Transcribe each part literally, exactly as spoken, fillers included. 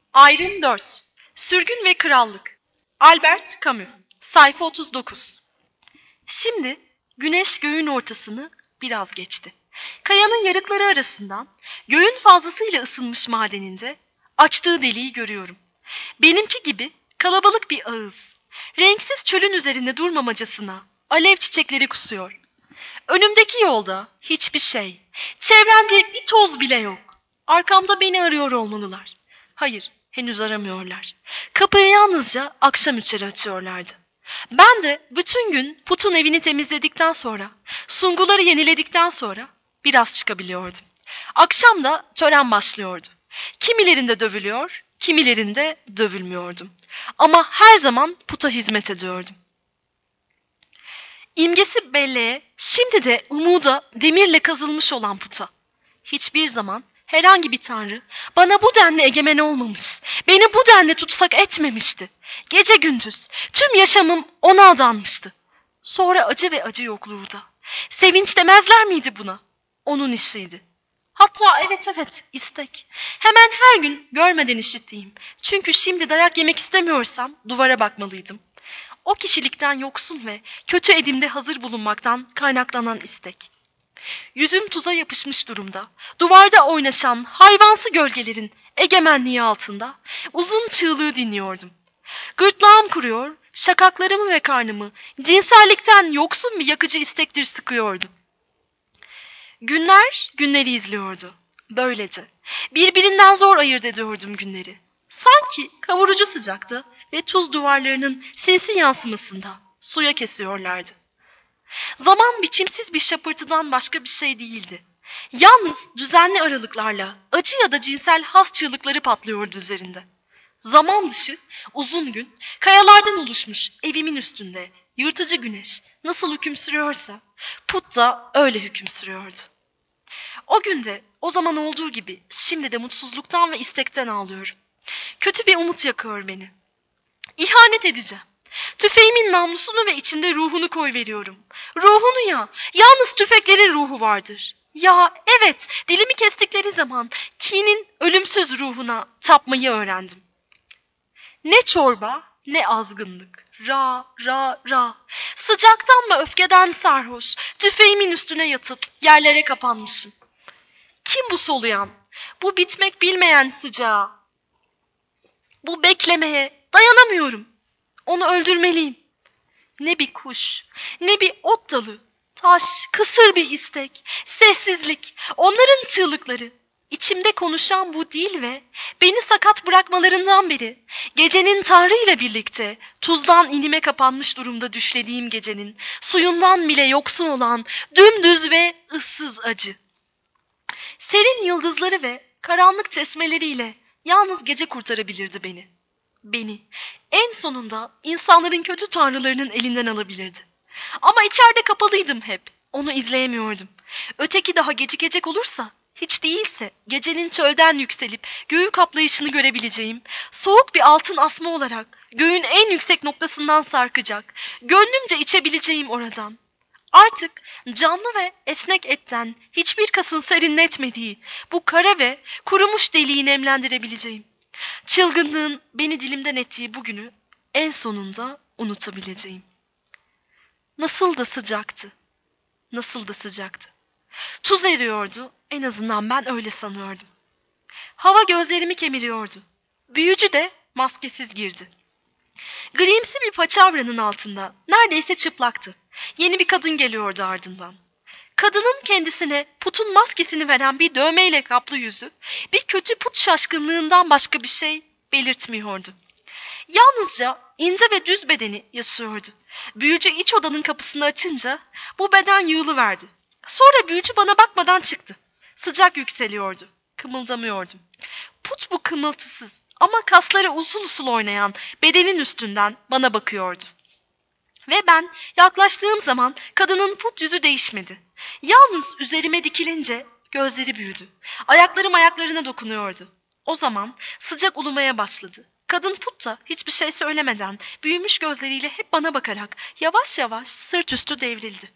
Ayrım dört. Sürgün ve Krallık. Albert Camus. Sayfa otuz dokuz. Şimdi güneş göğün ortasını biraz geçti. Kayanın yarıkları arasından göğün fazlasıyla ısınmış madeninde açtığı deliği görüyorum. Benimki gibi kalabalık bir ağız. Renksiz çölün üzerinde durmamacasına alev çiçekleri kusuyor. Önümdeki yolda hiçbir şey, çevremde bir toz bile yok. Arkamda beni arıyor olmalılar. Hayır, henüz aramıyorlar. Kapıyı yalnızca akşam üzeri açıyorlardı. Ben de bütün gün Put'un evini temizledikten sonra, sunguları yeniledikten sonra biraz çıkabiliyordum. Akşam da tören başlıyordu. Kimilerinde dövülüyor, kimilerinde dövülmüyordum. Ama her zaman Put'a hizmet ediyordum. İmgesi belleğe, şimdi de umuda demirle kazılmış olan Put'a. Hiçbir zaman herhangi bir tanrı bana bu denli egemen olmamış, beni bu denli tutsak etmemişti. Gece gündüz tüm yaşamım ona adanmıştı. Sonra acı ve acı yokluğu da. Sevinç demezler miydi buna? Onun işiydi. Hatta evet evet istek. Hemen her gün görmeden işittiğim. Çünkü şimdi dayak yemek istemiyorsam duvara bakmalıydım. O kişilikten yoksun ve kötü edimde hazır bulunmaktan kaynaklanan istek. Yüzüm tuza yapışmış durumda. Duvarda oynaşan hayvansı gölgelerin egemenliği altında uzun çığlığı dinliyordum. Gırtlağım kuruyor, şakaklarımı ve karnımı cinsellikten yoksun bir yakıcı istektir sıkıyordu. Günler günleri izliyordu. Böylece birbirinden zor ayırt ediyordum günleri. Sanki kavurucu sıcakta ve tuz duvarlarının sinsi yansımasında suya kesiyorlardı. Zaman biçimsiz bir şapırtıdan başka bir şey değildi. Yalnız düzenli aralıklarla acı ya da cinsel has çığlıkları patlıyordu üzerinde. Zaman dışı uzun gün kayalardan oluşmuş evimin üstünde yırtıcı güneş nasıl hüküm sürüyorsa Put da öyle hüküm sürüyordu. O günde o zaman olduğu gibi şimdi de mutsuzluktan ve istekten ağlıyorum. Kötü bir umut yakıyor beni. İhanet edeceğim. Tüfeğimin namlusunu ve içinde ruhunu koyveriyorum. Ruhunu ya, yalnız tüfeklerin ruhu vardır. Ya evet, dilimi kestikleri zaman kinin ölümsüz ruhuna tapmayı öğrendim. Ne çorba, ne azgınlık. Ra, ra, ra. Sıcaktan mı öfkeden sarhoş, tüfeğimin üstüne yatıp yerlere kapanmışım. Kim bu soluyan? Bu bitmek bilmeyen sıcağa. Bu beklemeye dayanamıyorum. Onu öldürmeliyim. Ne bir kuş, ne bir ot dalı, taş, kısır bir istek, sessizlik, onların çığlıkları. İçimde konuşan bu dil ve beni sakat bırakmalarından beri gecenin Tanrı ile birlikte tuzdan inime kapanmış durumda düşlediğim gecenin suyundan bile yoksun olan dümdüz ve ıssız acı. Serin yıldızları ve karanlık çeşmeleriyle yalnız gece kurtarabilirdi beni. Beni en sonunda insanların kötü tanrılarının elinden alabilirdi. Ama içeride kapalıydım hep. Onu izleyemiyordum. Öteki daha gecikecek olursa, hiç değilse gecenin çölden yükselip göğü kaplayışını görebileceğim, soğuk bir altın asma olarak göğün en yüksek noktasından sarkacak, gönlümce içebileceğim oradan. Artık canlı ve esnek etten hiçbir kasın serinletmediği bu kara ve kurumuş deliği nemlendirebileceğim. Çılgınlığın beni dilimden ettiği bugünü en sonunda unutabileceğim. Nasıl da sıcaktı, nasıl da sıcaktı. Tuz eriyordu, en azından ben öyle sanıyordum. Hava gözlerimi kemiriyordu. Büyücü de maskesiz girdi. Grimsi bir paçavranın altında neredeyse çıplaktı. Yeni bir kadın geliyordu ardından. Kadının kendisine Put'un maskesini veren bir dövmeyle kaplı yüzü, bir kötü Put şaşkınlığından başka bir şey belirtmiyordu. Yalnızca ince ve düz bedeni yaşıyordu. Büyücü iç odanın kapısını açınca bu beden yığılıverdi. Sonra büyücü bana bakmadan çıktı. Sıcak yükseliyordu. Kımıldamıyordum. Put bu kımıltısız ama kasları usul usul oynayan bedenin üstünden bana bakıyordu. Ve ben yaklaştığım zaman kadının put yüzü değişmedi. Yalnız üzerime dikilince gözleri büyüdü. Ayaklarım ayaklarına dokunuyordu. O zaman sıcak ulumaya başladı. Kadın put da hiçbir şey söylemeden büyümüş gözleriyle hep bana bakarak yavaş yavaş sırt üstü devrildi.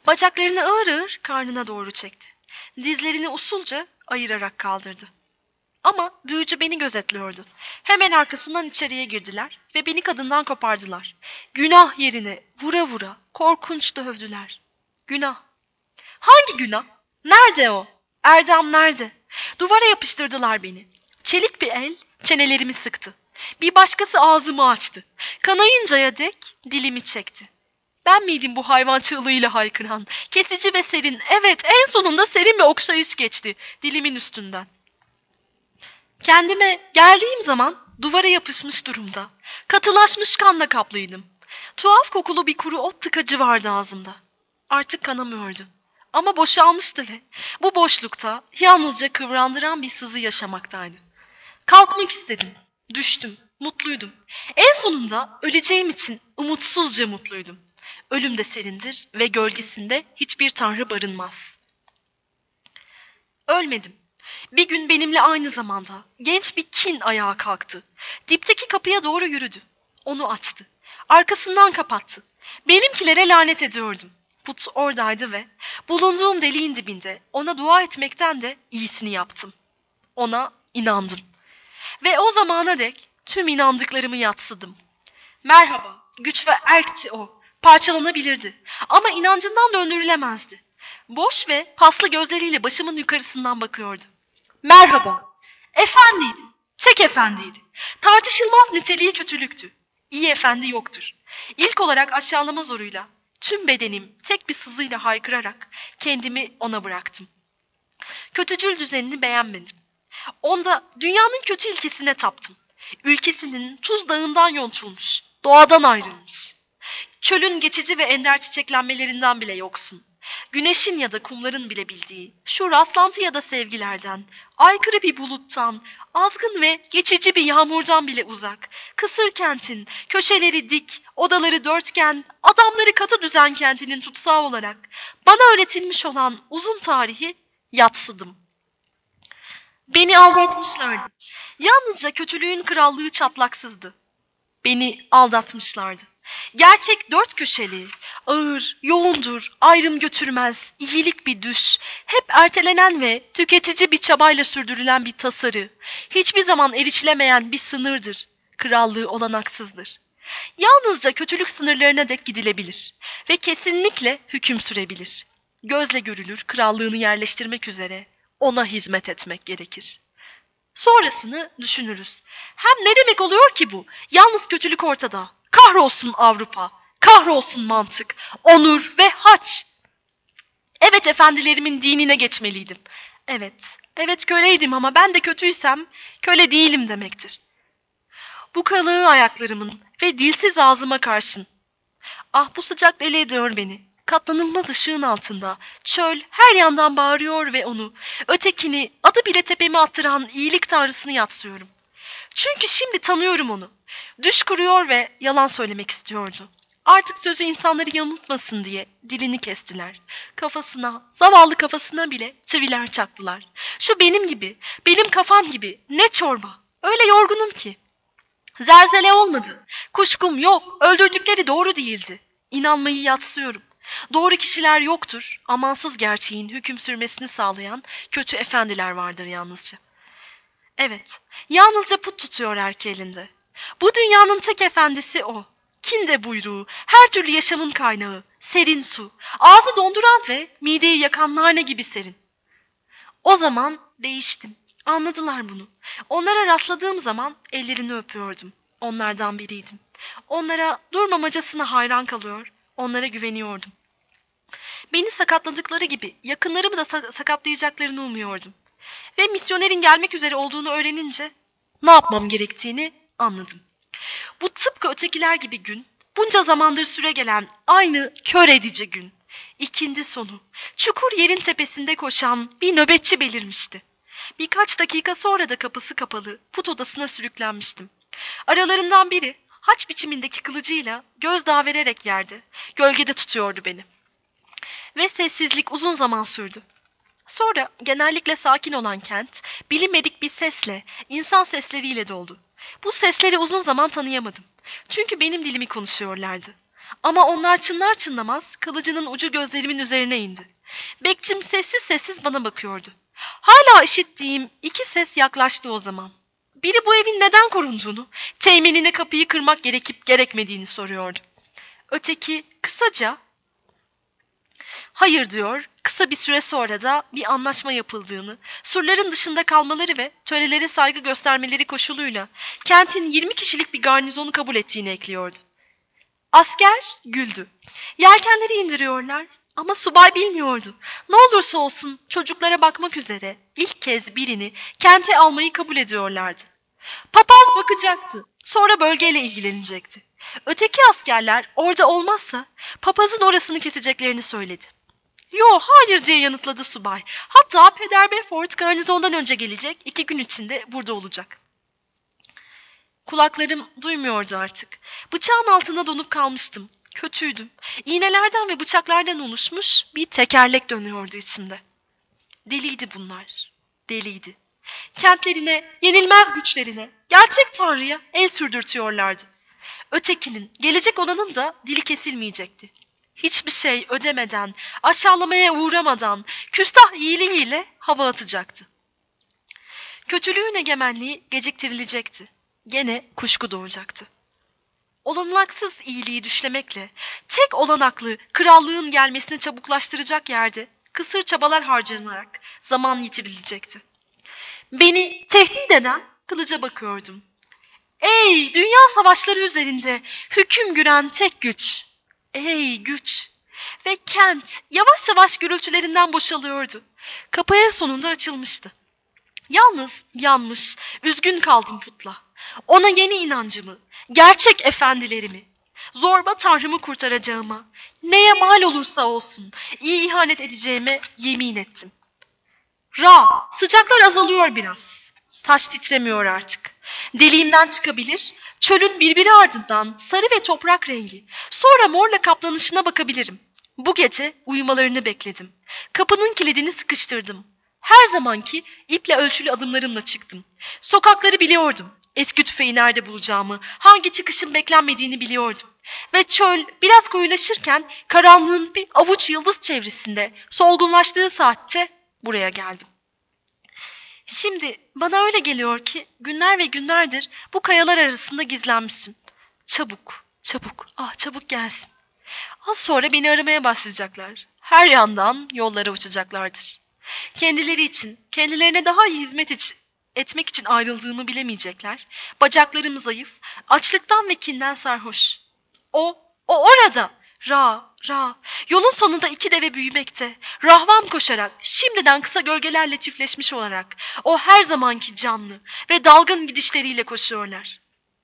Bacaklarını ağır ağır karnına doğru çekti. Dizlerini usulca ayırarak kaldırdı. Ama büyücü beni gözetliyordu. Hemen arkasından içeriye girdiler ve beni kadından kopardılar. Günah yerine vura vura korkunç dövdüler. Günah. Hangi günah? Nerede o? Erdem nerede? Duvara yapıştırdılar beni. Çelik bir el çenelerimi sıktı. Bir başkası ağzımı açtı. Kanayıncaya dek dilimi çekti. Ben miydim bu hayvan çığlığıyla haykıran? Kesici ve serin, evet en sonunda serin ve okşayış geçti dilimin üstünden. Kendime geldiğim zaman duvara yapışmış durumda. Katılaşmış kanla kaplıydım. Tuhaf kokulu bir kuru ot tıkacı vardı ağzımda. Artık kanamıyordu. Ama boşalmıştı ve bu boşlukta yalnızca kıvrandıran bir sızı yaşamaktaydı. Kalkmak istedim. Düştüm. Mutluydum. En sonunda öleceğim için umutsuzca mutluydum. Ölüm de serindir ve gölgesinde hiçbir tanrı barınmaz. Ölmedim. Bir gün benimle aynı zamanda genç bir kin ayağa kalktı. Dipteki kapıya doğru yürüdü. Onu açtı. Arkasından kapattı. Benimkilere lanet ediyordum. Put oradaydı ve bulunduğum deliğin dibinde ona dua etmekten de iyisini yaptım. Ona inandım. Ve o zamana dek tüm inandıklarımı yatsıdım. Merhaba, güç ve erkti o. Parçalanabilirdi. Ama inancından döndürülemezdi. Boş ve paslı gözleriyle başımın yukarısından bakıyordu. Merhaba. Efendiydi. Tek efendiydi. Tartışılmaz niteliği kötülüktü. İyi efendi yoktur. İlk olarak aşağılama zoruyla, tüm bedenim tek bir sızıyla haykırarak kendimi ona bıraktım. Kötücül düzenini beğenmedim. Onda dünyanın kötü ilkesine taptım. Ülkesinin tuz dağından yontulmuş, doğadan ayrılmış. Çölün geçici ve ender çiçeklenmelerinden bile yoksun. Güneşin ya da kumların bile bildiği şu rastlantı ya da sevgilerden, aykırı bir buluttan, azgın ve geçici bir yağmurdan bile uzak, kısır kentin, köşeleri dik, odaları dörtgen, adamları katı düzen kentinin tutsağı olarak bana öğretilmiş olan uzun tarihi yatsıdım. Beni aldatmışlardı. Yalnızca kötülüğün krallığı çatlaksızdı. Beni aldatmışlardı. Gerçek dört köşeli, ağır, yoğundur, ayrım götürmez, iyilik bir düş, hep ertelenen ve tüketici bir çabayla sürdürülen bir tasarı, hiçbir zaman erişilemeyen bir sınırdır, krallığı olanaksızdır. Yalnızca kötülük sınırlarına dek gidilebilir ve kesinlikle hüküm sürebilir. Gözle görülür krallığını yerleştirmek üzere ona hizmet etmek gerekir. Sonrasını düşünürüz. Hem ne demek oluyor ki bu? Yalnız kötülük ortada. Kahrolsun Avrupa, kahrolsun mantık, onur ve haç. Evet efendilerimin dinine geçmeliydim. Evet, evet köleydim ama ben de kötüysem köle değilim demektir. Bu kalığı ayaklarımın ve dilsiz ağzıma karşın. Ah bu sıcak deli ediyor beni. Katlanılmaz ışığın altında çöl her yandan bağırıyor ve onu, ötekini, adı bile tepeme attıran iyilik tanrısını yatsıyorum. Çünkü şimdi tanıyorum onu. Düş kuruyor ve yalan söylemek istiyordu. Artık sözü insanları yanıltmasın diye dilini kestiler. Kafasına, zavallı kafasına bile çiviler çaktılar. Şu benim gibi, benim kafam gibi ne çorba. Öyle yorgunum ki. Zelzele olmadı. Kuşkum yok. Öldürdükleri doğru değildi. İnanmayı yatsıyorum. Doğru kişiler yoktur. Amansız gerçeğin hüküm sürmesini sağlayan kötü efendiler vardır yalnızca. Evet, yalnızca put tutuyor erkeği elinde. Bu dünyanın tek efendisi o. Kin de buyruğu, her türlü yaşamın kaynağı, serin su, ağzı donduran ve mideyi yakan nane gibi serin. O zaman değiştim. Anladılar bunu. Onlara rastladığım zaman ellerini öpüyordum. Onlardan biriydim. Onlara durmamacasına hayran kalıyor, onlara güveniyordum. Beni sakatladıkları gibi yakınlarımı da sakatlayacaklarını umuyordum. Ve misyonerin gelmek üzere olduğunu öğrenince ne yapmam gerektiğini anladım. Bu tıpkı ötekiler gibi gün, bunca zamandır süregelen aynı kör edici gün. İkindi sonu, çukur yerin tepesinde koşan bir nöbetçi belirmişti. Birkaç dakika sonra da kapısı kapalı, put odasına sürüklenmiştim. Aralarından biri haç biçimindeki kılıcıyla gözdağı vererek yerde, gölgede tutuyordu beni. Ve sessizlik uzun zaman sürdü. Sonra genellikle sakin olan kent, bilinmedik bir sesle, insan sesleriyle doldu. Bu sesleri uzun zaman tanıyamadım. Çünkü benim dilimi konuşuyorlardı. Ama onlar çınlar çınlamaz kılıcının ucu gözlerimin üzerine indi. Bekçim sessiz sessiz bana bakıyordu. Hala işittiğim iki ses yaklaştı o zaman. Biri bu evin neden korunduğunu, teğmenine kapıyı kırmak gerekip gerekmediğini soruyordu. Öteki kısaca hayır diyor, kısa bir süre sonra da bir anlaşma yapıldığını, surların dışında kalmaları ve törelere saygı göstermeleri koşuluyla kentin yirmi kişilik bir garnizonu kabul ettiğini ekliyordu. Asker güldü. Yelkenleri indiriyorlar ama subay bilmiyordu. Ne olursa olsun çocuklara bakmak üzere ilk kez birini kente almayı kabul ediyorlardı. Papaz bakacaktı. Sonra bölgeyle ilgilenecekti. Öteki askerler orada olmazsa papazın orasını keseceklerini söyledi. Yo, hayır diye yanıtladı subay. Hatta Peder Beaufort garnizondan önce gelecek, iki gün içinde burada olacak. Kulaklarım duymuyordu artık. Bıçağın altında donup kalmıştım. Kötüydüm. İğnelerden ve bıçaklardan oluşmuş bir tekerlek dönüyordu içimde. Deliydi bunlar. Deliydi. Kentlerine, yenilmez güçlerine, gerçek Tanrı'ya el sürdürtüyorlardı. Ötekinin, gelecek olanın da dili kesilmeyecekti. Hiçbir şey ödemeden, aşağılamaya uğramadan, küstah iyiliğiyle hava atacaktı. Kötülüğün egemenliği geciktirilecekti. Gene kuşku doğacaktı. Olanaksız iyiliği düşlemekle, tek olanaklı krallığın gelmesini çabuklaştıracak yerde kısır çabalar harcanarak zaman yitirilecekti. Beni tehdit eden kılıca bakıyordum. Ey dünya savaşları üzerinde hüküm güren tek güç! Ey güç! Ve kent yavaş yavaş gürültülerinden boşalıyordu. Kapı en sonunda açılmıştı. Yalnız yanmış, üzgün kaldım putla. Ona yeni inancımı, gerçek efendilerimi, zorba tanrımı kurtaracağıma, neye mal olursa olsun iyi ihanet edeceğime yemin ettim. Ra, sıcaklar azalıyor biraz. Taş titremiyor artık. Deliğimden çıkabilir, çölün birbiri ardından sarı ve toprak rengi, sonra morla kaplanışına bakabilirim. Bu gece uyumalarını bekledim. Kapının kilidini sıkıştırdım. Her zamanki iple ölçülü adımlarımla çıktım. Sokakları biliyordum. Eski tüfeği nerede bulacağımı, hangi çıkışın beklenmediğini biliyordum. Ve çöl biraz koyulaşırken karanlığın bir avuç yıldız çevresinde solgunlaştığı saatte buraya geldim. Şimdi bana öyle geliyor ki günler ve günlerdir bu kayalar arasında gizlenmişim. Çabuk, çabuk, ah çabuk gelsin. Az sonra beni aramaya başlayacaklar. Her yandan yollara uçacaklardır. Kendileri için, kendilerine daha iyi hizmet için, etmek için ayrıldığımı bilemeyecekler. Bacaklarım zayıf, açlıktan ve kinden sarhoş. O, o orada. Ra, Ra. Yolun sonunda iki deve büyümekte. Rahvan koşarak, şimdiden kısa gölgelerle çiftleşmiş olarak, o her zamanki canlı ve dalgın gidişleriyle koşuyorlar.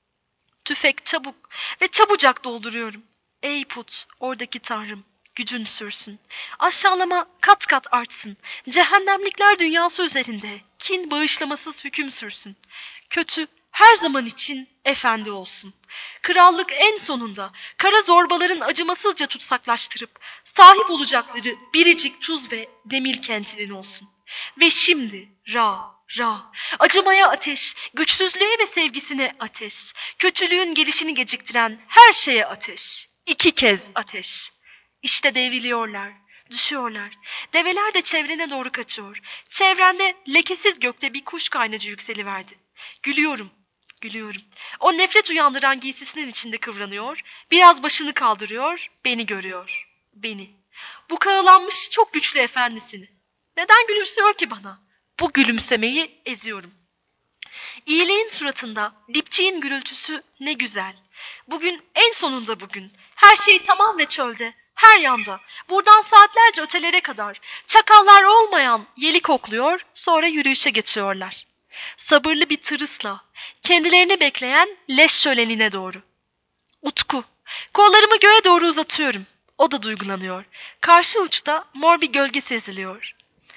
Tüfek çabuk ve çabucak dolduruyorum. Ey put, oradaki tanrım, gücün sürsün. Aşağılama kat kat artsın. Cehennemlikler dünyası üzerinde kin bağışlamasız hüküm sürsün. Kötü her zaman için efendi olsun. Krallık en sonunda kara zorbaların acımasızca tutsaklaştırıp sahip olacakları biricik tuz ve demir kentinin olsun. Ve şimdi Ra, Ra, acımaya ateş, güçsüzlüğe ve sevgisine ateş, kötülüğün gelişini geciktiren her şeye ateş, iki kez ateş. İşte devriliyorlar, düşüyorlar. Develer de çevrene doğru kaçıyor. Çevrende lekesiz gökte bir kuş kaynacı yükseliverdi. Gülüyorum, gülüyorum. O nefret uyandıran giysisinin içinde kıvranıyor, biraz başını kaldırıyor, beni görüyor. Beni. Bu kağılanmış çok güçlü efendisini. Neden gülümsüyor ki bana? Bu gülümsemeyi eziyorum. İyiliğin suratında dipçiğin gürültüsü ne güzel. Bugün en sonunda bugün. Her şey tamam ve çölde. Her yanda. Buradan saatlerce ötelere kadar. Çakallar olmayan yeli kokluyor, sonra yürüyüşe geçiyorlar. Sabırlı bir tırısla, kendilerini bekleyen leş şölenine doğru. Utku. Kollarımı göğe doğru uzatıyorum. O da duygulanıyor. Karşı uçta mor bir gölge seziliyor.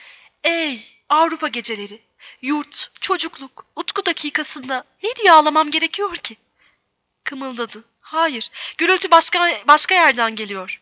Ey Avrupa geceleri, yurt, çocukluk, Utku dakikasında ne diye ağlamam gerekiyor ki? Kımıldadı. Hayır, gürültü başka, başka yerden geliyor.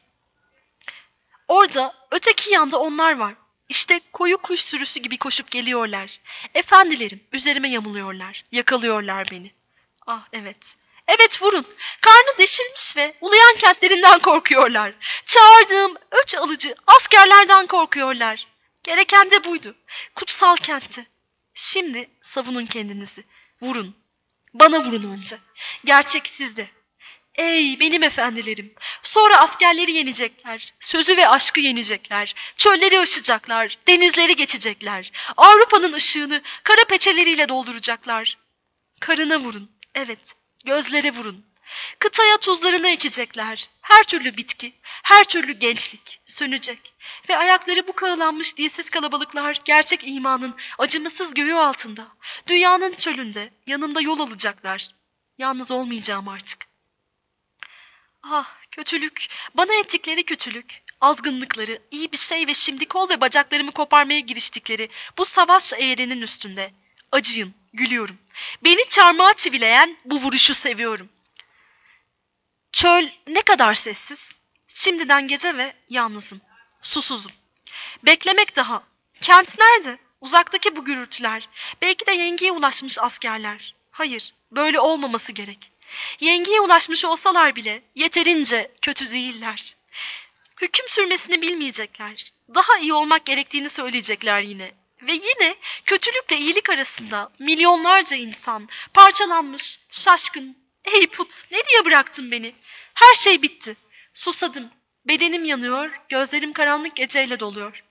Orada, öteki yanda onlar var. İşte koyu kuş sürüsü gibi koşup geliyorlar. Efendilerim, üzerime yamuluyorlar, yakalıyorlar beni. Ah evet, evet vurun. Karnı deşilmiş ve uluyan kentlerinden korkuyorlar. Çağırdığım öç alıcı askerlerden korkuyorlar. Gereken de buydu. Kutsal kentti. Şimdi savunun kendinizi. Vurun. Bana vurun önce. Gerçek sizde. Ey benim efendilerim! Sonra askerleri yenecekler, sözü ve aşkı yenecekler, çölleri aşacaklar, denizleri geçecekler, Avrupa'nın ışığını kara peçeleriyle dolduracaklar. Karına vurun, evet, gözlere vurun. Kıtaya tuzlarını ekecekler, her türlü bitki, her türlü gençlik sönecek. Ve ayakları bu kağılanmış dilsiz kalabalıklar gerçek imanın acımasız göğü altında, dünyanın çölünde yanımda yol alacaklar. Yalnız olmayacağım artık. Ah, kötülük, bana ettikleri kötülük, azgınlıkları, iyi bir şey ve şimdi kol ve bacaklarımı koparmaya giriştikleri bu savaş eğrinin üstünde. Acıyın, gülüyorum. Beni çarmıha çivileyen bu vuruşu seviyorum. Çöl ne kadar sessiz. Şimdiden gece ve yalnızım. Susuzum. Beklemek daha. Kent nerede? Uzaktaki bu gürültüler. Belki de yengeye ulaşmış askerler. Hayır, böyle olmaması gerek. Yengeye ulaşmış olsalar bile yeterince kötü değiller. Hüküm sürmesini bilmeyecekler. Daha iyi olmak gerektiğini söyleyecekler yine. Ve yine kötülükle iyilik arasında milyonlarca insan parçalanmış, şaşkın. Ey put, ne diye bıraktın beni? Her şey bitti. Susadım. Bedenim yanıyor, gözlerim karanlık geceyle doluyor.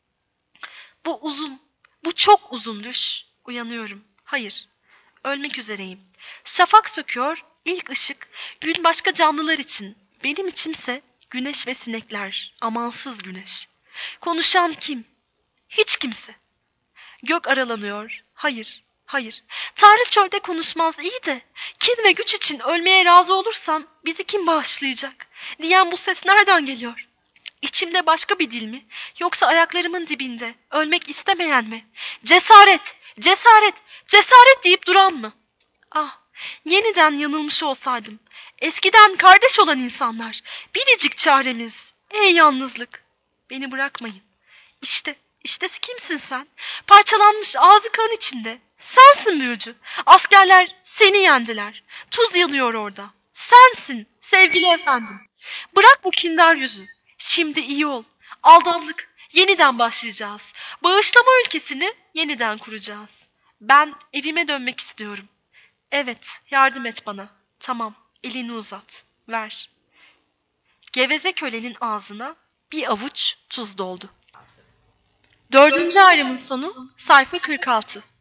Bu uzun, bu çok uzun düş. Uyanıyorum. Hayır, ölmek üzereyim. Şafak söküyor, ilk ışık, gün başka canlılar için. Benim içimse güneş ve sinekler, amansız güneş. Konuşan kim? Hiç kimse. Gök aralanıyor. Hayır, hayır. Tanrı çölde konuşmaz iyi de. Kin ve güç için ölmeye razı olursan bizi kim bağışlayacak? Diyen bu ses nereden geliyor? İçimde başka bir dil mi? Yoksa ayaklarımın dibinde ölmek istemeyen mi? Cesaret, cesaret, cesaret deyip duran mı? Ah, yeniden yanılmış olsaydım. Eskiden kardeş olan insanlar. Biricik çaremiz. Ey yalnızlık. Beni bırakmayın. İşte, işte kimsin sen? Parçalanmış ağzı kan içinde. Sensin büyücü. Askerler seni yendiler. Tuz yanıyor orada. Sensin sevgili efendim. Bırak bu kindar yüzü. Şimdi iyi ol. Aldandık. Yeniden başlayacağız. Bağışlama ülkesini yeniden kuracağız. Ben evime dönmek istiyorum. Evet, yardım et bana. Tamam, elini uzat. Ver. Geveze kölenin ağzına bir avuç tuz doldu. Dördüncü ayrımın sonu sayfa kırk altı.